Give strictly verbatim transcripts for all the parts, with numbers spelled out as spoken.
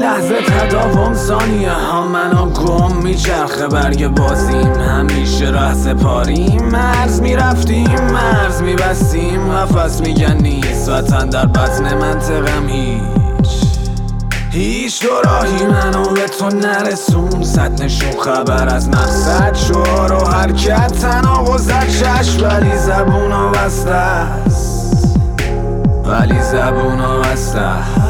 لحظه تداوم ثانیه ها منو گم میچرخه برگ بازیم، همیشه ره سپاریم، مرز میرفتیم مرز میبستیم، قفس میگن نیست وطن در بطن منطقم هیچ هیچ دو راهی منو به تو نرسون، صد نشون خبر از مقصد، شعار و حرکت تناقضت چشم، ولی زبونا بسته است، ولی زبونا بسته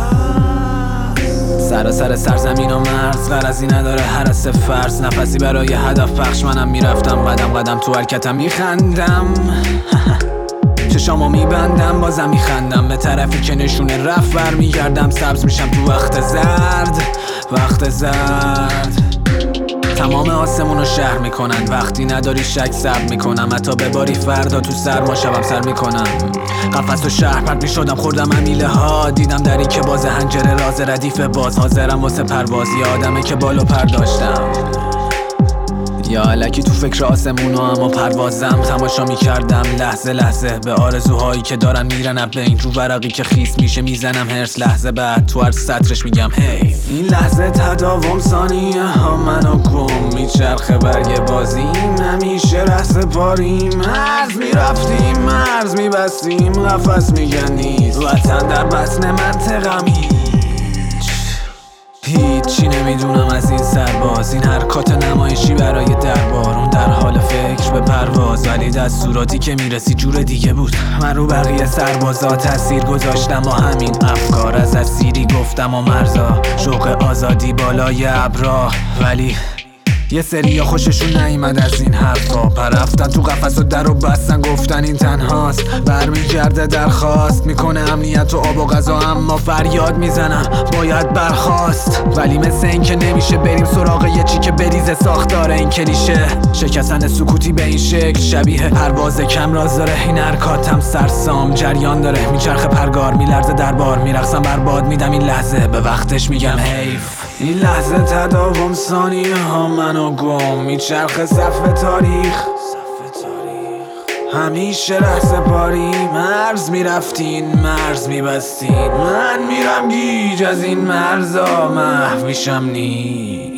سر سر سرزمین و مرز، غرضی نداره هرس فرض، نفسی برای هدف پخش، منم میرفتم قدم قدم تو حرکتم میخندم چشامو میبندم بازم میخندم به طرفی که نشونه رفت برمیگردم، سبز میشم تو وقت زرد وقت زرد، تمام آسمونو شهر میکنن، وقتی نداری شک سب میکنم، حتی بباری فردا تو سرما شبم سر میکنم، قفس و شهر پرد میشدم خوردم امیله ها، دیدم دری که باز هنجره راز ردیف باز، حاضرم واسه پرواز، یادمه که بالو پر داشتم یا الکی تو فکر آسمونو اما پروازم، تماشا میکردم لحظه لحظه به آرزوهایی که دارن میرن اب این رو ورقی که خیس میشه میزنم هرس، لحظه بعد تو هر سطرش میگم هی این لحظه تداوم ثانیه ها منو گم میچرخه برگ بازیم، همیشه ره سپاریم، مرز میرفتیم مرز میبستیم، قفس میگن نیست وطن در بطن منطقم هیچی نمیدونم از این سرباز، این حرکات نمایشی برای دربار، اون در حال فکر به پرواز، ولی دستوراتی که میرسی جور دیگه بود، من رو بقیه سربازا تاثیر گذاشتم و همین افکار، از اسیری گفتم و مرزا، شوق آزادی بالای ابرا، ولی یه سری خوششون نیامد از این حرفا، پرفتن تو قفس و در و بستن گفتن این تنهاست، برمیگرده درخواست میکنه امنیت و آب و غذا، اما فریاد میزنم باید برخاست، ولی مثل این که نمیشه بریم سراغ یه چی که بریزه ساختار این کلیشه، شکستن سکوتی به این شکل شبیه پرواز کم راز داره، این حرکاتم سرسام جریان داره، میچرخه پرگار میلرزه دربار، میرقصم برباد میدم این لحظه به وقتش میگم حیف، این لحظه تداوم ثانیه ها منو گم میچرخه صفحه تاریخ، همیشه ره سپاری، مرز میرفتین مرز میبستین، من میرم گیج از این مرزا محو میشم نیست.